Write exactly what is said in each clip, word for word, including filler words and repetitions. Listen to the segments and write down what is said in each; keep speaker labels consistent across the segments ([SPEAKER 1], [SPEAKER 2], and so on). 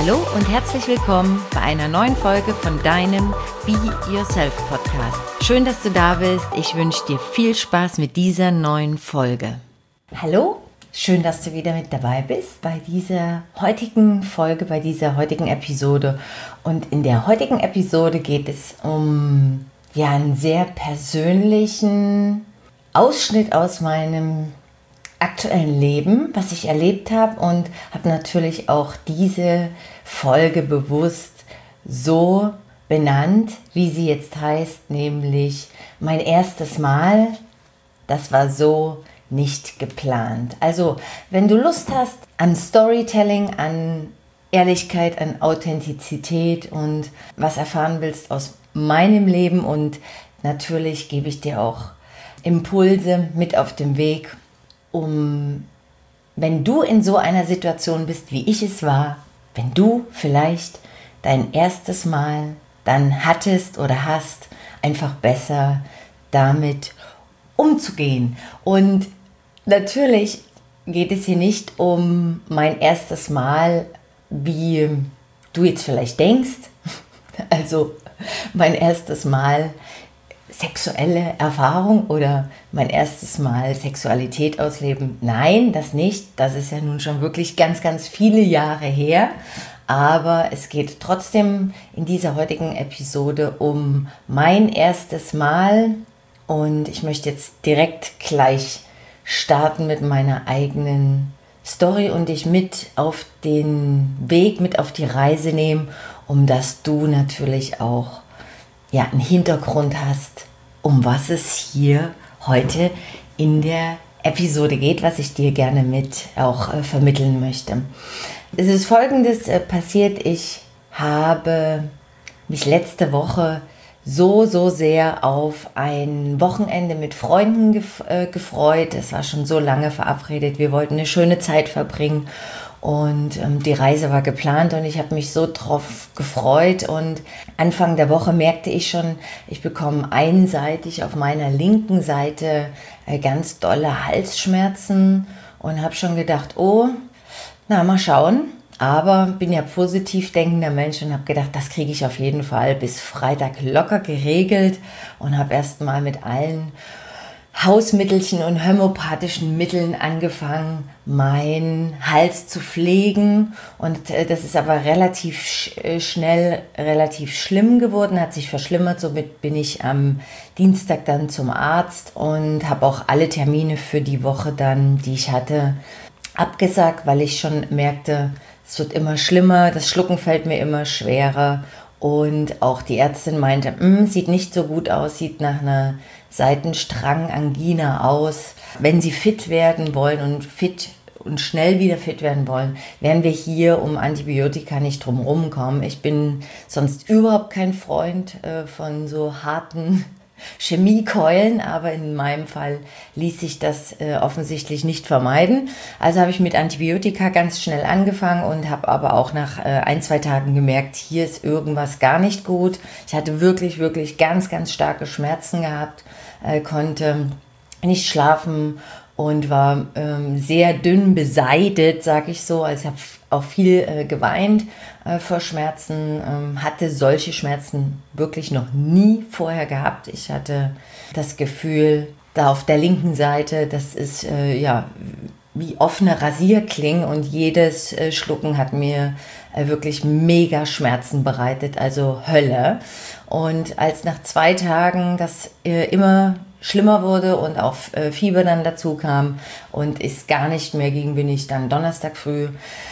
[SPEAKER 1] Hallo und herzlich willkommen bei einer neuen Folge von deinem Be Yourself Podcast. Schön, dass du da bist. Ich wünsche dir viel Spaß mit dieser neuen Folge. Hallo, schön, dass du wieder mit dabei bist bei dieser heutigen Folge, bei dieser heutigen Episode. Und in der heutigen Episode geht es um ja, einen sehr persönlichen Ausschnitt aus meinem aktuellen Leben, was ich erlebt habe, und habe natürlich auch diese Folge bewusst so benannt, wie sie jetzt heißt, nämlich mein erstes Mal. Das war so nicht geplant. Also, wenn du Lust hast an Storytelling, an Ehrlichkeit, an Authentizität und was erfahren willst aus meinem Leben, und natürlich gebe ich dir auch Impulse mit auf dem Weg, um, wenn du in so einer Situation bist, wie ich es war, wenn du vielleicht dein erstes Mal dann hattest oder hast, einfach besser damit umzugehen. Und natürlich geht es hier nicht um mein erstes Mal, wie du jetzt vielleicht denkst, also mein erstes Mal sexuelle Erfahrung oder mein erstes Mal Sexualität ausleben. Nein, das nicht. Das ist ja nun schon wirklich ganz, ganz viele Jahre her. Aber es geht trotzdem in dieser heutigen Episode um mein erstes Mal. Und ich möchte jetzt direkt gleich starten mit meiner eigenen Story und dich mit auf den Weg, mit auf die Reise nehmen, um dass du natürlich auch ja, einen Hintergrund hast, um was es hier heute in der Episode geht, was ich dir gerne mit auch äh, vermitteln möchte. Es ist Folgendes äh, passiert. Ich habe mich letzte Woche so, so sehr auf ein Wochenende mit Freunden gef- äh, gefreut. Es war schon so lange verabredet. Wir wollten eine schöne Zeit verbringen. Und ähm, die Reise war geplant und ich habe mich so drauf gefreut. Und Anfang der Woche merkte ich schon, ich bekomme einseitig auf meiner linken Seite äh, ganz dolle Halsschmerzen und habe schon gedacht, oh, na mal schauen. Aber bin ja positiv denkender Mensch und habe gedacht, das kriege ich auf jeden Fall bis Freitag locker geregelt und habe erst mal mit allen Hausmittelchen und homöopathischen Mitteln angefangen, meinen Hals zu pflegen, und äh, das ist aber relativ sch- äh, schnell relativ schlimm geworden, hat sich verschlimmert. Somit bin ich am Dienstag dann zum Arzt und habe auch alle Termine für die Woche dann, die ich hatte, abgesagt, weil ich schon merkte, es wird immer schlimmer, das Schlucken fällt mir immer schwerer. Und auch die Ärztin meinte, sieht nicht so gut aus, sieht nach einer Seitenstrangangina aus. Wenn Sie fit werden wollen und fit und schnell wieder fit werden wollen, werden wir hier um Antibiotika nicht drum rumkommen. Ich bin sonst überhaupt kein Freund äh, von so harten Chemiekeulen, aber in meinem Fall ließ sich das äh, offensichtlich nicht vermeiden. Also habe ich mit Antibiotika ganz schnell angefangen und habe aber auch nach äh, ein, zwei Tagen gemerkt, hier ist irgendwas gar nicht gut. Ich hatte wirklich, wirklich ganz, ganz starke Schmerzen gehabt, äh, konnte nicht schlafen und war ähm, sehr dünn beseitet, sag ich so. Also ich habe auch viel äh, geweint äh, vor Schmerzen, ähm, hatte solche Schmerzen wirklich noch nie vorher gehabt. Ich hatte das Gefühl, da auf der linken Seite, das ist äh, ja wie offene Rasierklingen, und jedes äh, Schlucken hat mir äh, wirklich mega Schmerzen bereitet, also Hölle. Und als nach zwei Tagen das äh, immer schlimmer wurde und auch äh, Fieber dann dazu kam und es gar nicht mehr ging, bin ich dann Donnerstag früh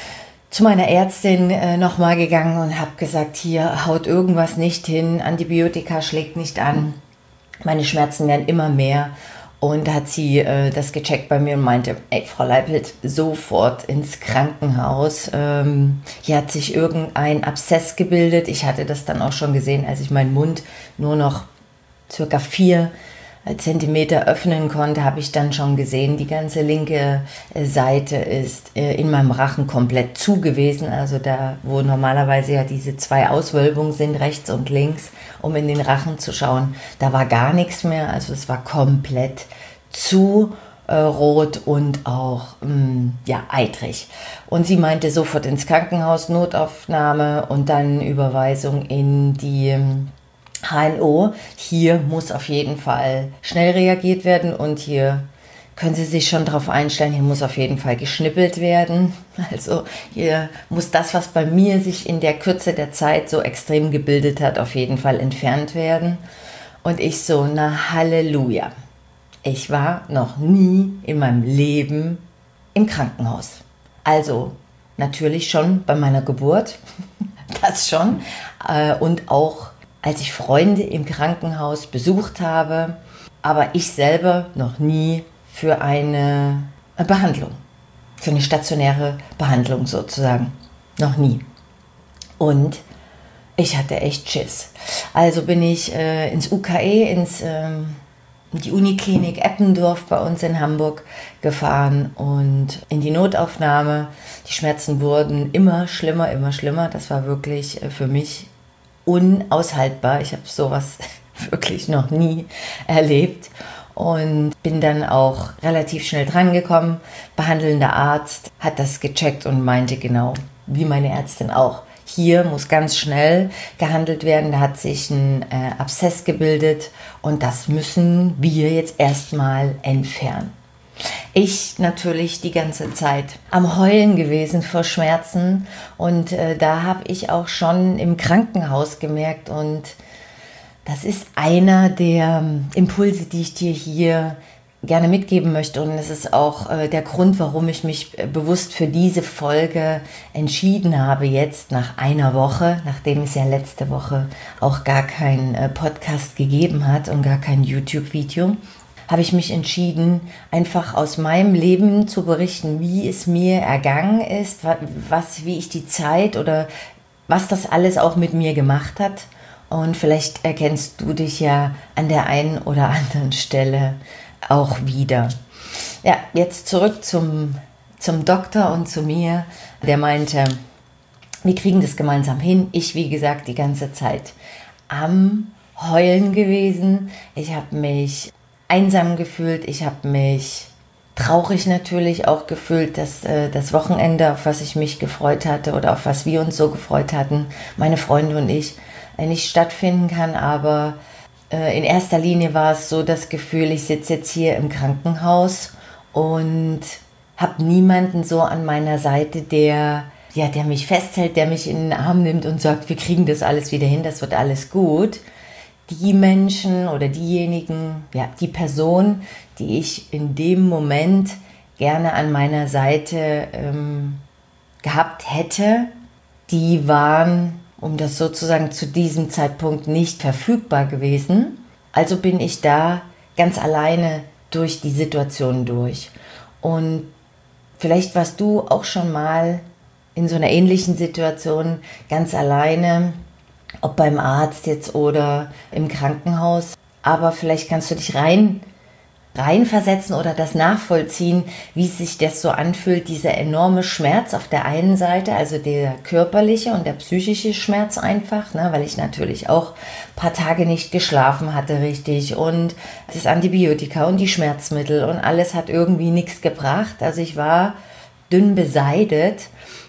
[SPEAKER 1] zu meiner Ärztin äh, nochmal gegangen und habe gesagt, hier haut irgendwas nicht hin, Antibiotika schlägt nicht an, meine Schmerzen werden immer mehr. Und da hat sie äh, das gecheckt bei mir und meinte, ey, Frau Leipelt, sofort ins Krankenhaus. Ähm, hier hat sich irgendein Abszess gebildet. Ich hatte das dann auch schon gesehen, als ich meinen Mund nur noch circa vier Zentimeter öffnen konnte, habe ich dann schon gesehen, die ganze linke Seite ist in meinem Rachen komplett zu gewesen. Also da, wo normalerweise ja diese zwei Auswölbungen sind, rechts und links, um in den Rachen zu schauen, da war gar nichts mehr. Also es war komplett zu äh, rot und auch mh, ja, eitrig. Und sie meinte sofort ins Krankenhaus, Notaufnahme und dann Überweisung in die ähm, H N O. Hier muss auf jeden Fall schnell reagiert werden und hier können Sie sich schon darauf einstellen, hier muss auf jeden Fall geschnippelt werden. Also hier muss das, was bei mir sich in der Kürze der Zeit so extrem gebildet hat, auf jeden Fall entfernt werden. Und ich so, na Halleluja. Ich war noch nie in meinem Leben im Krankenhaus. Also natürlich schon bei meiner Geburt, das schon. Und auch als ich Freunde im Krankenhaus besucht habe, aber ich selber noch nie für eine Behandlung, für eine stationäre Behandlung sozusagen. Noch nie. Und ich hatte echt Schiss. Also bin ich äh, ins U K E, ins, ähm, die Uniklinik Eppendorf bei uns in Hamburg gefahren und in die Notaufnahme. Die Schmerzen wurden immer schlimmer, immer schlimmer. Das war wirklich äh, für mich unaushaltbar. Ich habe sowas wirklich noch nie erlebt. Und bin dann auch relativ schnell drangekommen. Behandelnder Arzt hat das gecheckt und meinte genau, wie meine Ärztin auch, hier muss ganz schnell gehandelt werden. Da hat sich ein äh, Abszess gebildet und das müssen wir jetzt erstmal entfernen. Ich natürlich die ganze Zeit am Heulen gewesen vor Schmerzen und äh, da habe ich auch schon im Krankenhaus gemerkt und das ist einer der Impulse, die ich dir hier gerne mitgeben möchte. Und es ist auch äh, der Grund, warum ich mich äh, bewusst für diese Folge entschieden habe, jetzt nach einer Woche, nachdem es ja letzte Woche auch gar keinen äh, Podcast gegeben hat und gar kein YouTube-Video, habe ich mich entschieden, einfach aus meinem Leben zu berichten, wie es mir ergangen ist, was, wie ich die Zeit oder was das alles auch mit mir gemacht hat. Und vielleicht erkennst du dich ja an der einen oder anderen Stelle auch wieder. Ja, jetzt zurück zum, zum Doktor und zu mir. Der meinte, wir kriegen das gemeinsam hin. Ich, wie gesagt, die ganze Zeit am Heulen gewesen. Ich habe mich einsam gefühlt. Ich habe mich traurig natürlich auch gefühlt, dass äh, das Wochenende, auf was ich mich gefreut hatte oder auf was wir uns so gefreut hatten, meine Freunde und ich, nicht stattfinden kann, aber äh, in erster Linie war es so das Gefühl, ich sitze jetzt hier im Krankenhaus und habe niemanden so an meiner Seite, der, ja, der mich festhält, der mich in den Arm nimmt und sagt, wir kriegen das alles wieder hin, das wird alles gut. Die Menschen oder diejenigen, ja, die Person, die ich in dem Moment gerne an meiner Seite ähm, gehabt hätte, die waren, um das sozusagen zu diesem Zeitpunkt nicht verfügbar gewesen. Also bin ich da ganz alleine durch die Situation durch. Und vielleicht warst du auch schon mal in so einer ähnlichen Situation ganz alleine, ob beim Arzt jetzt oder im Krankenhaus. Aber vielleicht kannst du dich rein reinversetzen oder das nachvollziehen, wie sich das so anfühlt, dieser enorme Schmerz auf der einen Seite, also der körperliche und der psychische Schmerz einfach, ne, weil ich natürlich auch ein paar Tage nicht geschlafen hatte richtig und das Antibiotika und die Schmerzmittel und alles hat irgendwie nichts gebracht. Also ich war dünn beseitet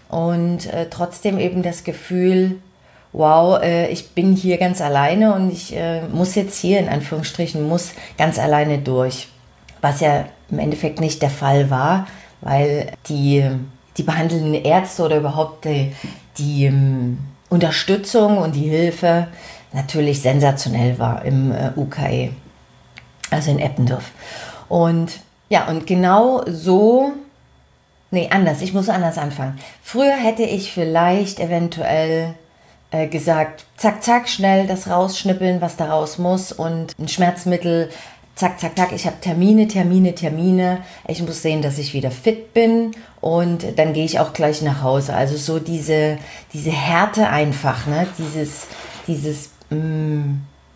[SPEAKER 1] und äh, trotzdem eben das Gefühl, wow, äh, ich bin hier ganz alleine und ich äh, muss jetzt hier in Anführungsstrichen, muss ganz alleine durch. Was ja im Endeffekt nicht der Fall war, weil die, die behandelnden Ärzte oder überhaupt die, die um, Unterstützung und die Hilfe natürlich sensationell war im äh, U K E, also in Eppendorf. Und ja, und genau so, nee, anders, ich muss anders anfangen. Früher hätte ich vielleicht eventuell äh, gesagt, zack, zack, schnell das rausschnippeln, was da raus muss und ein Schmerzmittel. Zack, zack, zack, ich habe Termine, Termine, Termine. Ich muss sehen, dass ich wieder fit bin und dann gehe ich auch gleich nach Hause. Also so diese, diese Härte einfach, ne? Dieses, dieses, mh,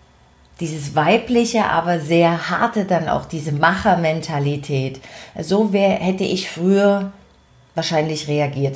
[SPEAKER 1] dieses weibliche, aber sehr harte dann auch, diese Machermentalität. So wär, hätte ich früher wahrscheinlich reagiert.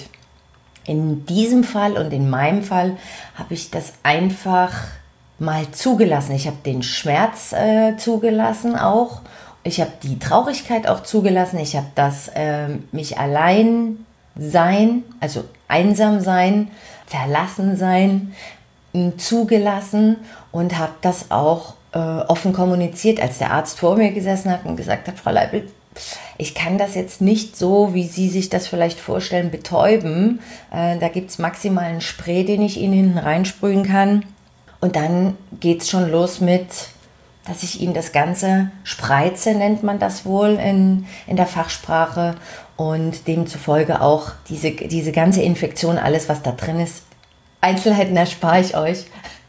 [SPEAKER 1] In diesem Fall und in meinem Fall habe ich das einfach mal zugelassen. Ich habe den Schmerz äh, zugelassen auch Ich habe die Traurigkeit auch zugelassen. Ich habe das äh, mich allein sein, also einsam sein, verlassen sein, zugelassen und habe das auch äh, offen kommuniziert, als der Arzt vor mir gesessen hat und gesagt hat, Frau Leibl, ich kann das jetzt nicht so, wie Sie sich das vielleicht vorstellen, betäuben. Äh, da gibt es maximal einen Spray, den ich Ihnen hinten reinsprühen kann. Und dann geht es schon los mit, dass ich Ihnen das Ganze spreize, nennt man das wohl in, in der Fachsprache. Und demzufolge auch diese, diese ganze Infektion, alles was da drin ist, Einzelheiten erspare ich euch,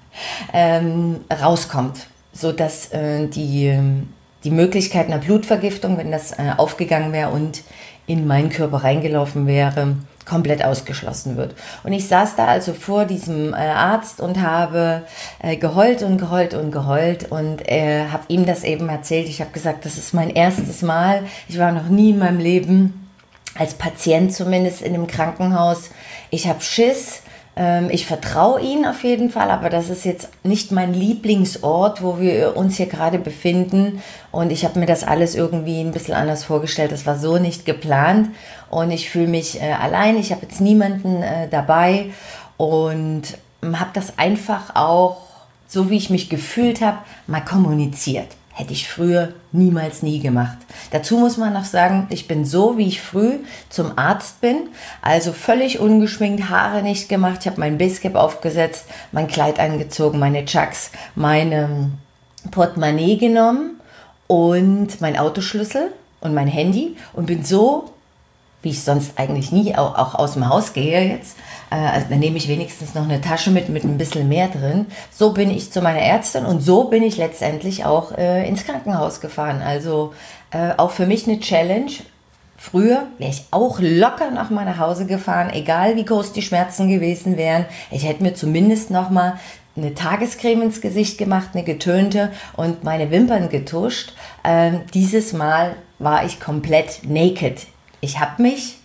[SPEAKER 1] ähm, rauskommt. Sodass äh, die, die Möglichkeit einer Blutvergiftung, wenn das äh, aufgegangen wäre und in meinen Körper reingelaufen wäre, komplett ausgeschlossen wird. Und ich saß da also vor diesem äh, Arzt und habe äh, geheult und geheult und geheult und äh, habe ihm das eben erzählt. Ich habe gesagt, das ist mein erstes Mal. Ich war noch nie in meinem Leben, als Patient zumindest, in einem Krankenhaus. Ich habe Schiss. Ähm, ich vertraue Ihnen auf jeden Fall, aber das ist jetzt nicht mein Lieblingsort, wo wir uns hier gerade befinden. Und ich habe mir das alles irgendwie ein bisschen anders vorgestellt. Das war so nicht geplant. Und ich fühle mich äh, allein. Ich habe jetzt niemanden äh, dabei und ähm, habe das einfach auch, so wie ich mich gefühlt habe, mal kommuniziert. Hätte ich früher niemals nie gemacht. Dazu muss man noch sagen, ich bin so, wie ich früh zum Arzt bin, also völlig ungeschminkt, Haare nicht gemacht. Ich habe mein Basecap aufgesetzt, mein Kleid angezogen, meine Chucks, meine Portemonnaie genommen und mein Autoschlüssel und mein Handy und bin so, wie ich sonst eigentlich nie auch, auch aus dem Haus gehe jetzt, äh, also dann nehme ich wenigstens noch eine Tasche mit, mit ein bisschen mehr drin. So bin ich zu meiner Ärztin und so bin ich letztendlich auch äh, ins Krankenhaus gefahren. Also äh, auch für mich eine Challenge. Früher wäre ich auch locker nach nach Hause gefahren, egal wie groß die Schmerzen gewesen wären. Ich hätte mir zumindest noch mal eine Tagescreme ins Gesicht gemacht, eine getönte und meine Wimpern getuscht. Ähm, dieses Mal war ich komplett naked. Ich habe mich,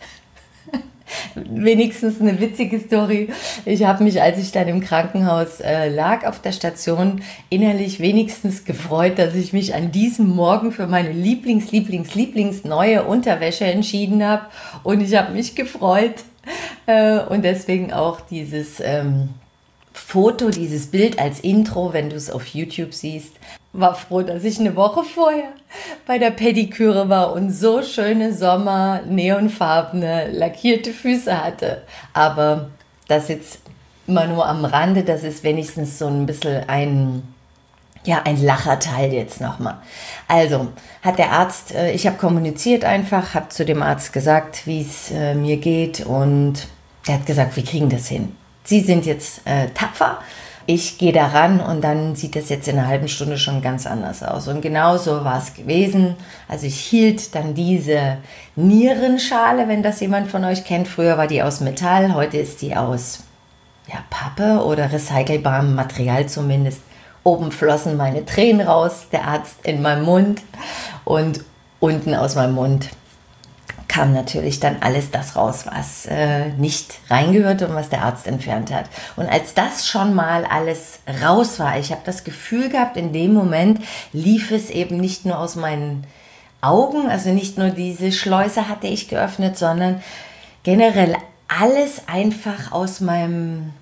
[SPEAKER 1] wenigstens eine witzige Story, ich habe mich, als ich dann im Krankenhaus äh, lag auf der Station, innerlich wenigstens gefreut, dass ich mich an diesem Morgen für meine Lieblings, Lieblings, Lieblings neue Unterwäsche entschieden habe. Und ich habe mich gefreut äh, und deswegen auch dieses ähm, Foto, dieses Bild als Intro, wenn du es auf YouTube siehst. War froh, dass ich eine Woche vorher bei der Pediküre war und so schöne Sommer, neonfarbene, lackierte Füße hatte. Aber das jetzt immer nur am Rande, das ist wenigstens so ein bisschen ein, ja, ein Lacherteil jetzt nochmal. Also hat der Arzt, äh, ich habe kommuniziert einfach, habe zu dem Arzt gesagt, wie es äh, mir geht und er hat gesagt, wir kriegen das hin. Sie sind jetzt äh, tapfer. Ich gehe da ran und dann sieht das jetzt in einer halben Stunde schon ganz anders aus. Und genau so war es gewesen. Also ich hielt dann diese Nierenschale, wenn das jemand von euch kennt. Früher war die aus Metall, heute ist die aus ja, Pappe oder recycelbarem Material zumindest. Oben flossen meine Tränen raus, der Arzt in meinem Mund und unten aus meinem Mund kam natürlich dann alles das raus, was äh, nicht reingehörte und was der Arzt entfernt hat. Und als das schon mal alles raus war, ich habe das Gefühl gehabt, in dem Moment lief es eben nicht nur aus meinen Augen, also nicht nur diese Schleuse hatte ich geöffnet, sondern generell alles einfach aus meinem,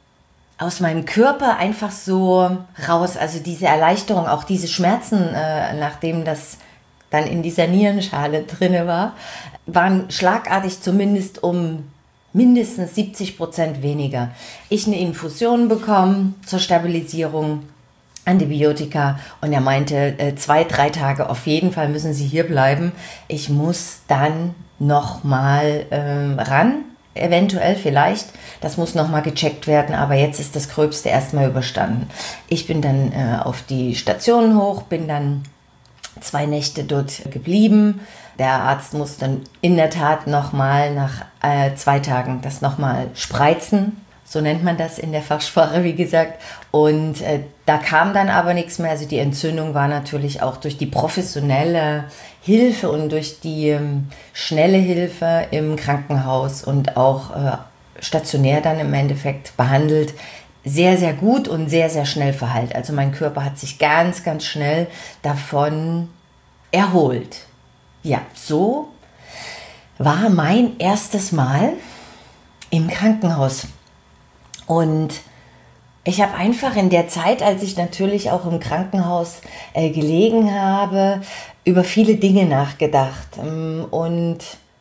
[SPEAKER 1] aus meinem Körper einfach so raus. Also diese Erleichterung, auch diese Schmerzen, äh, nachdem das dann in dieser Nierenschale drinne war, waren schlagartig zumindest um mindestens siebzig Prozent weniger. Ich eine Infusion bekommen zur Stabilisierung, Antibiotika und er meinte, äh, zwei, drei Tage auf jeden Fall müssen Sie hier bleiben. Ich muss dann nochmal ähm, ran, eventuell vielleicht. Das muss nochmal gecheckt werden, aber jetzt ist das Gröbste erstmal überstanden. Ich bin dann äh, auf die Station hoch, bin dann zwei Nächte dort geblieben. Der Arzt muss dann in der Tat nochmal nach äh, zwei Tagen das nochmal spreizen. So nennt man das in der Fachsprache, wie gesagt. Und äh, da kam dann aber nichts mehr. Also die Entzündung war natürlich auch durch die professionelle Hilfe und durch die ähm, schnelle Hilfe im Krankenhaus und auch äh, stationär dann im Endeffekt behandelt, sehr, sehr gut und sehr, sehr schnell verheilt. Also mein Körper hat sich ganz, ganz schnell davon erholt. Ja, so war mein erstes Mal im Krankenhaus. Und ich habe einfach in der Zeit, als ich natürlich auch im Krankenhaus äh, gelegen habe, über viele Dinge nachgedacht ähm, und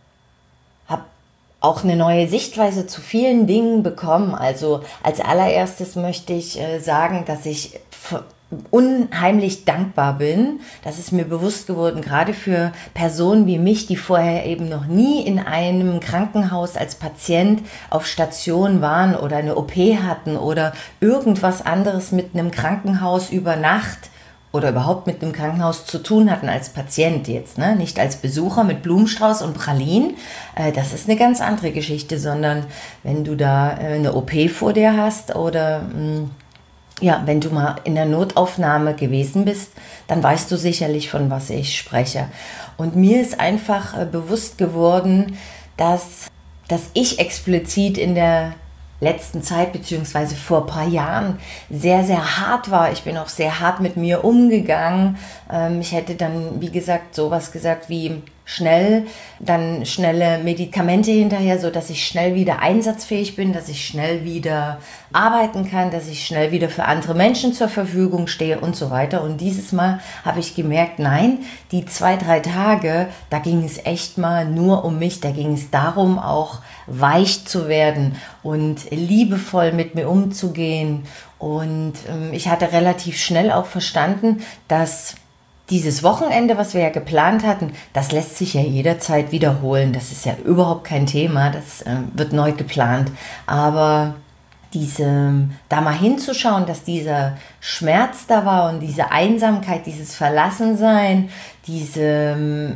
[SPEAKER 1] habe auch eine neue Sichtweise zu vielen Dingen bekommen. Also als allererstes möchte ich äh, sagen, dass ich f- unheimlich dankbar bin. Das ist mir bewusst geworden, gerade für Personen wie mich, die vorher eben noch nie in einem Krankenhaus als Patient auf Station waren oder eine O P hatten oder irgendwas anderes mit einem Krankenhaus über Nacht oder überhaupt mit einem Krankenhaus zu tun hatten als Patient jetzt, ne? Nicht als Besucher mit Blumenstrauß und Pralinen. Äh, das ist eine ganz andere Geschichte, sondern wenn du da äh, eine O P vor dir hast oder mh, ja, wenn du mal in der Notaufnahme gewesen bist, dann weißt du sicherlich, von was ich spreche. Und mir ist einfach äh, bewusst geworden, dass, dass ich explizit in der letzten Zeit, beziehungsweise vor ein paar Jahren, sehr, sehr hart war. Ich bin auch sehr hart mit mir umgegangen. Ähm, ich hätte dann, wie gesagt, sowas gesagt wie schnell, dann schnelle Medikamente hinterher, so dass ich schnell wieder einsatzfähig bin, dass ich schnell wieder arbeiten kann, dass ich schnell wieder für andere Menschen zur Verfügung stehe und so weiter. Und dieses Mal habe ich gemerkt, nein, die zwei, drei Tage, da ging es echt mal nur um mich, da ging es darum, auch weich zu werden und liebevoll mit mir umzugehen. Und ähm, ich hatte relativ schnell auch verstanden, dass dieses Wochenende, was wir ja geplant hatten, das lässt sich ja jederzeit wiederholen. Das ist ja überhaupt kein Thema, das äh, wird neu geplant. Aber diese, da mal hinzuschauen, dass dieser Schmerz da war und diese Einsamkeit, dieses Verlassensein, diese,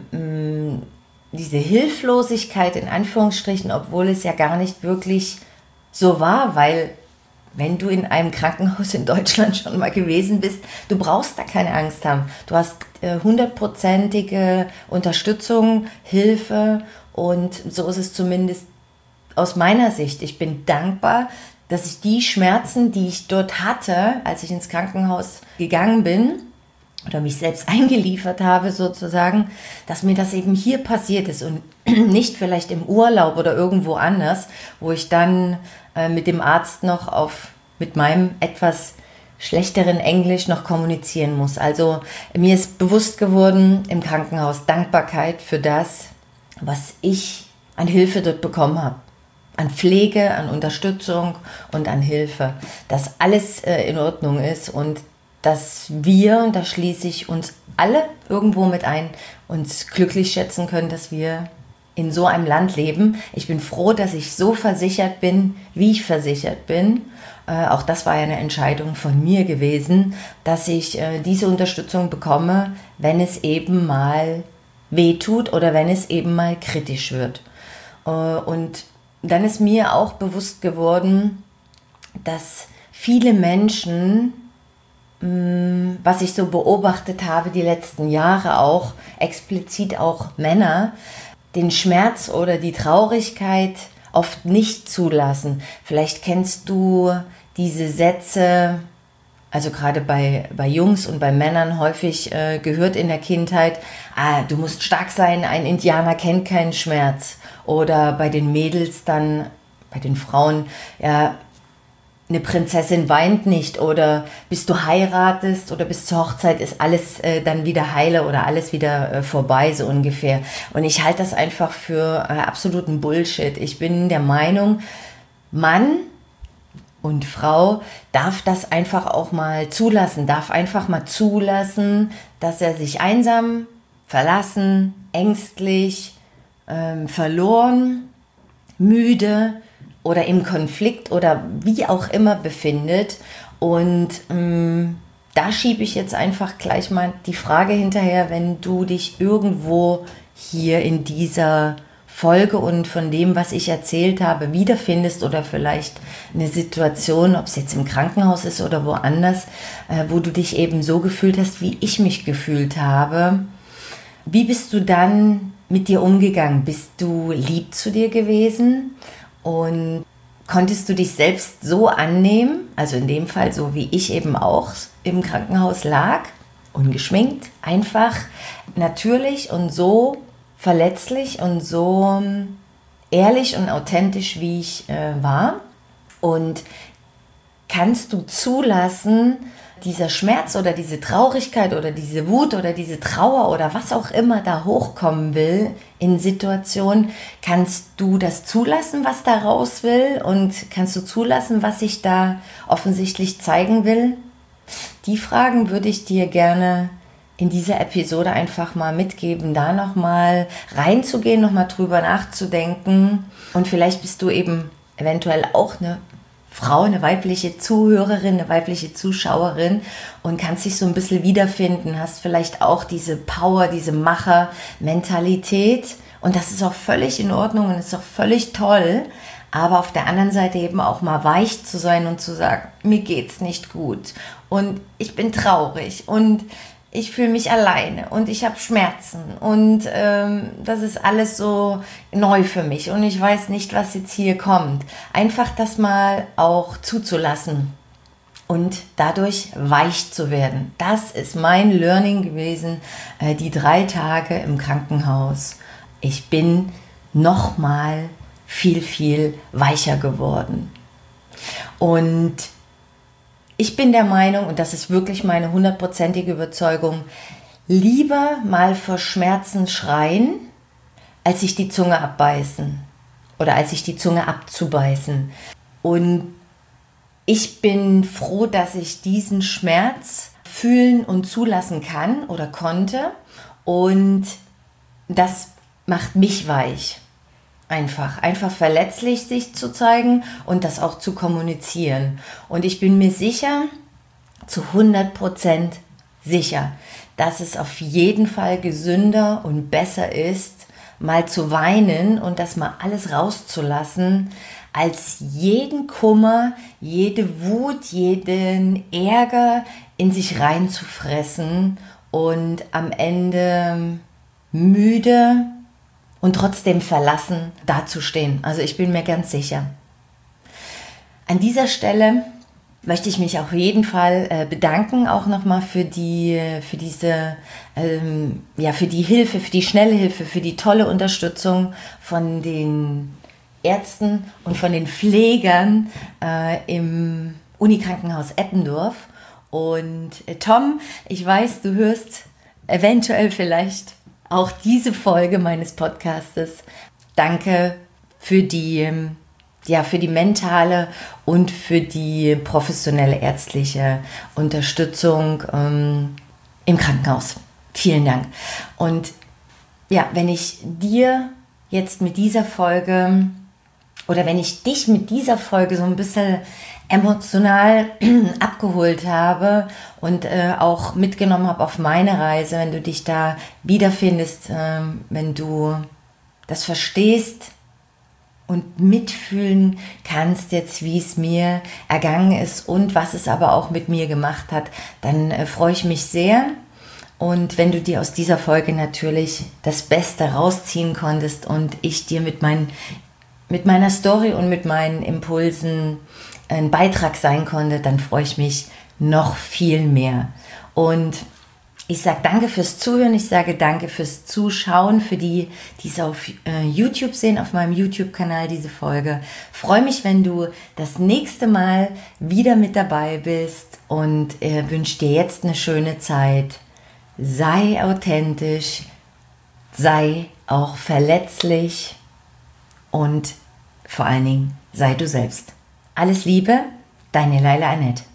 [SPEAKER 1] mh, diese Hilflosigkeit in Anführungsstrichen, obwohl es ja gar nicht wirklich so war, weil wenn du in einem Krankenhaus in Deutschland schon mal gewesen bist, du brauchst da keine Angst haben. Du hast hundertprozentige äh, Unterstützung, Hilfe und so ist es zumindest aus meiner Sicht. Ich bin dankbar, dass ich die Schmerzen, die ich dort hatte, als ich ins Krankenhaus gegangen bin oder mich selbst eingeliefert habe sozusagen, dass mir das eben hier passiert ist und nicht vielleicht im Urlaub oder irgendwo anders, wo ich dann äh, mit dem Arzt noch auf, mit meinem etwas schlechteren Englisch noch kommunizieren muss. Also mir ist bewusst geworden im Krankenhaus Dankbarkeit für das, was ich an Hilfe dort bekommen habe. An Pflege, an Unterstützung und an Hilfe. Dass alles äh, in Ordnung ist und dass wir, und da schließe ich uns alle irgendwo mit ein, uns glücklich schätzen können, dass wir in so einem Land leben. Ich bin froh, dass ich so versichert bin, wie ich versichert bin. Äh, auch das war ja eine Entscheidung von mir gewesen, dass ich äh, diese Unterstützung bekomme, wenn es eben mal wehtut oder wenn es eben mal kritisch wird. Äh, und dann ist mir auch bewusst geworden, dass viele Menschen, mh, was ich so beobachtet habe die letzten Jahre auch, explizit auch Männer, den Schmerz oder die Traurigkeit oft nicht zulassen. Vielleicht kennst du diese Sätze, also gerade bei, bei Jungs und bei Männern häufig äh, gehört in der Kindheit, ah, du musst stark sein, ein Indianer kennt keinen Schmerz. Oder bei den Mädels dann, bei den Frauen, ja, eine Prinzessin weint nicht oder bis du heiratest oder bis zur Hochzeit ist alles äh, dann wieder heile oder alles wieder äh, vorbei, so ungefähr. Und ich halte das einfach für äh, absoluten Bullshit. Ich bin der Meinung, Mann und Frau darf das einfach auch mal zulassen, darf einfach mal zulassen, dass er sich einsam, verlassen, ängstlich, ähm, verloren, müde oder im Konflikt oder wie auch immer befindet. Und ähm, da schiebe ich jetzt einfach gleich mal die Frage hinterher, wenn du dich irgendwo hier in dieser Folge und von dem, was ich erzählt habe, wiederfindest oder vielleicht eine Situation, ob es jetzt im Krankenhaus ist oder woanders, äh, wo du dich eben so gefühlt hast, wie ich mich gefühlt habe. Wie bist du dann mit dir umgegangen? Bist du lieb zu dir gewesen? Und konntest du dich selbst so annehmen, also in dem Fall so wie ich eben auch im Krankenhaus lag, ungeschminkt, einfach, natürlich und so verletzlich und so ehrlich und authentisch, wie ich äh, war. Und kannst du zulassen, dieser Schmerz oder diese Traurigkeit oder diese Wut oder diese Trauer oder was auch immer da hochkommen will in Situationen, kannst du das zulassen, was da raus will, und kannst du zulassen, was sich da offensichtlich zeigen will? Die Fragen würde ich dir gerne in dieser Episode einfach mal mitgeben, da nochmal reinzugehen, nochmal drüber nachzudenken. Und vielleicht bist du eben eventuell auch eine Frau, eine weibliche Zuhörerin, eine weibliche Zuschauerin und kannst dich so ein bisschen wiederfinden, hast vielleicht auch diese Power, diese Macher-Mentalität, und das ist auch völlig in Ordnung und ist auch völlig toll, aber auf der anderen Seite eben auch mal weich zu sein und zu sagen, mir geht's nicht gut und ich bin traurig und ich fühle mich alleine und ich habe Schmerzen und ähm, das ist alles so neu für mich und ich weiß nicht, was jetzt hier kommt. Einfach das mal auch zuzulassen und dadurch weich zu werden. Das ist mein Learning gewesen, äh, die drei Tage im Krankenhaus. Ich bin nochmal viel, viel weicher geworden. Und ich bin der Meinung, und das ist wirklich meine hundertprozentige Überzeugung, lieber mal vor Schmerzen schreien, als sich die Zunge abbeißen oder als sich die Zunge abzubeißen. Und ich bin froh, dass ich diesen Schmerz fühlen und zulassen kann oder konnte, und das macht mich weich. Einfach, einfach verletzlich sich zu zeigen und das auch zu kommunizieren. Und ich bin mir sicher, zu hundert Prozent sicher, dass es auf jeden Fall gesünder und besser ist, mal zu weinen und das mal alles rauszulassen, als jeden Kummer, jede Wut, jeden Ärger in sich reinzufressen und am Ende müde und trotzdem verlassen dazustehen. Also ich bin mir ganz sicher. An dieser Stelle möchte ich mich auf jeden Fall äh, bedanken, auch nochmal für die, für diese, ähm, ja, für die Hilfe, für die schnelle Hilfe, für die tolle Unterstützung von den Ärzten und von den Pflegern äh, im Unikrankenhaus Eppendorf. Und äh, Tom, ich weiß, du hörst eventuell vielleicht auch diese Folge meines Podcastes. Danke für die, ja, für die mentale und für die professionelle ärztliche Unterstützung ähm, im Krankenhaus. Vielen Dank. Und ja, wenn ich dir jetzt mit dieser Folge oder wenn ich dich mit dieser Folge so ein bisschen emotional abgeholt habe und äh, auch mitgenommen habe auf meine Reise, wenn du dich da wiederfindest, äh, wenn du das verstehst und mitfühlen kannst jetzt, wie es mir ergangen ist und was es aber auch mit mir gemacht hat, dann äh, freue ich mich sehr. Und wenn du dir aus dieser Folge natürlich das Beste rausziehen konntest und ich dir mit, mein, mit meiner Story und mit meinen Impulsen ein Beitrag sein konnte, dann freue ich mich noch viel mehr. Und ich sage danke fürs Zuhören, ich sage danke fürs Zuschauen, für die, die es auf äh, YouTube sehen, auf meinem YouTube-Kanal, diese Folge. Freue mich, wenn du das nächste Mal wieder mit dabei bist und äh, wünsche dir jetzt eine schöne Zeit. Sei authentisch, sei auch verletzlich und vor allen Dingen sei du selbst. Alles Liebe, deine Laila Annette.